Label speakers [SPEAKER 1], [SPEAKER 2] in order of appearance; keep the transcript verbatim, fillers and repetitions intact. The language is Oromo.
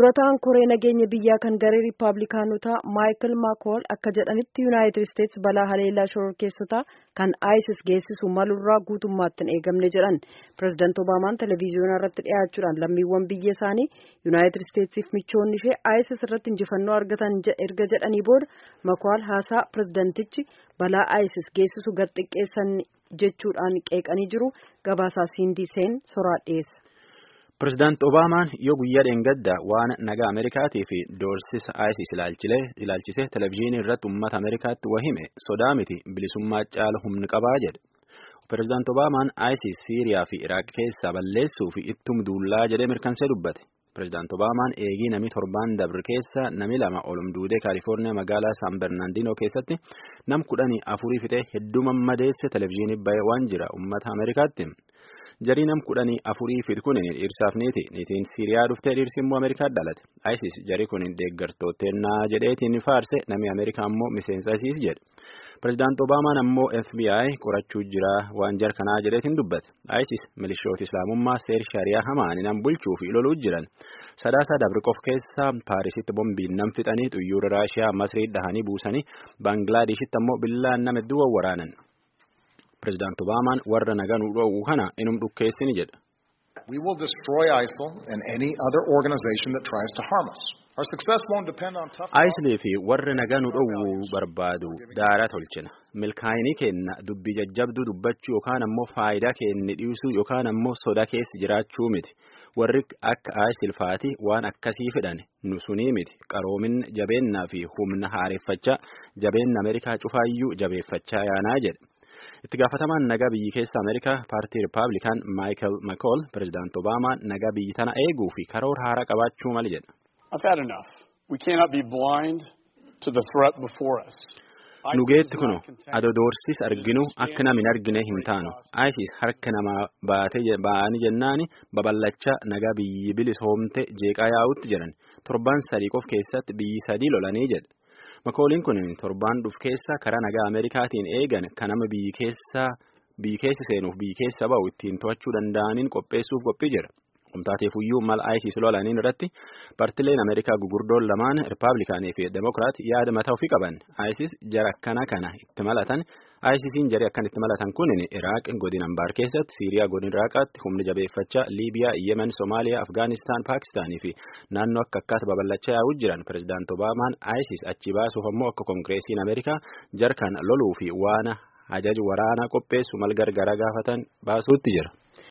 [SPEAKER 1] Durataan koree nageenya biyyaa kan garee riippaabilikaanotaa Maayikel Maakool akka jedhanitti Yuunaayitid Isteets balaa haleellaa shororkeessotaa kan ISIS geessisu malurraa guutummaatti hin eegamne jedhan. Pireezidaant Obaamaan televiziyoonaa irratti dhiyaachuudhaan lammiiwwan biyya isaanii Yuunaayitid Isteetsiif michoonni ishee ISIS irratti injifannoo argatan erga jedhanii booda Maakool haasaa pireezidaantichi balaa ISIS geessisu gad xiqqeessan jechuudhaan qeeqanii jiru. Gabaasaa Siindii Seen soraa dhiyeessa.
[SPEAKER 2] Pireezidaant Obaamaan yoo guyyaa dheengaddaa waan nagaa Ameerikaatii fi doorsisa ISIS ilaalchisee televiziyoonii irratti uummata Ameerikaatti wahime sodaa miti bilisummaa caalu humni qabaa jedhe. Pireezidaant Obaamaan ISIS Siiriyaa fi Iraaq keessaa balleessuu fi ittum duullaa jedhee mirkansee dubbate. Pireezidaant Obaamaan eegii namni torbaan dabre keessa nami lama olumduudee Kaalifoorniyaa magaalaa San Bernaandinoo keessatti nam kudhanii afurii fixee hedduu mammadeesse televiziyoonii bahee waan jira uummata Ameerikaatti. Jarii nam kudhanii afurii fit kun dhiirsaaf niiti. Niitiin Siiriyaa dhuftee dhiirsi immoo Ameerikaatti dhalate. ISIS jarii kun deeggartootennaa jedheetiin faarse namni Ameerikaa immoo miseensa ISIS jedhe. Pireezidaant Obaamaan ammoo F B I qorachuu jira waan jar kanaa jedheetiin dubbate. ISIS milishoota Islaamummaa seer shariyaa hamaan nam bulchuu fi loluu jiran. Sadaasa dabriqof keessa Paarisitti bombiin nam fixanii xuyyoora Raashiyaa Masrii dhahanii buusanii Baanglaadeshitti ammoo billaan nama hedduu waraanan. Pireezidaant Obaamaan warra nagaa nu dhoowwu kana inum dhukkeessini jedha.
[SPEAKER 3] We will destroy ISIL and any other organization that tries to harm us. Our success won't depend on tough.
[SPEAKER 2] ISIL fi warra nagaa nu dhoowwu barbaadu daaraa tolchina. Milkaa'inii kenna dubbii jajjabduu dubbachuu yookaan ammoo faayidaa kenni dhiisuu yookaan ammoo soda keessa jiraachuu miti. Warri akka ISIL faati waan akkasii fedhan nu sunii miti. Qaroomin jabeennaa fi humna haareffachaa jabeenna Ameerikaa cufaayyuu jabeeffachaa yaanaa jedhe. Itti gaafatamaan nagaa biyyi keessa Ameerikaa paartii Riippaabilikaan Maayikel Maakool Pireezidaant Obaamaan nagaa biyyi tana eeguu fi karoora haaraa qabaachuu mali jedha.
[SPEAKER 4] I've had enough. We cannot be blind to the threat before us.
[SPEAKER 2] Nugeetti kuno ado doorsis arginu akka nami hin argine hin taanu. ISIS harka namaa baatee ba'anii jennaani babal'achaa nagaa biyyi bilisoomte jeeqaa yaa'utti jiran. Torban sadii qof keessatti biyyi sadii lolanii jedha. Makooliin kun torbaan dhuf keessa karaa nagaa Ameerikaatiin eegan kan nama biyyi keessa biyyi keessa seenuuf biyyi keessa ba'u ittiin to'achuu danda'aniin qopheessuuf qophii jira. Humtaateefuyyuu mal ISIS lolaniin irratti partileen Ameerikaa gugurdoon lamaan Riippaabilikaanii fi Demokiraat yaada mataa ofii qaban. ISIS jara akkana kana itti malatan ISISiin jarii akkan itti malatan kun Iraaq godina Ambaar keessatti, Siiriyaa godina Iraaqaatti humna jabeeffachaa, Liibiyaa, Yemen, Somaaliyaa, Afgaanistaan, Paakistaanii fi naannoo akka akkaata babal'achaa yaa'uu jiran. Pireezidaant Obaamaan ISIS achi baasuuf ammoo akka Koongireesiin Ameerikaa jarkan loluu fi waan ajaja waraanaa qopheessu mal gargaraa gaafatan baasuutti jira.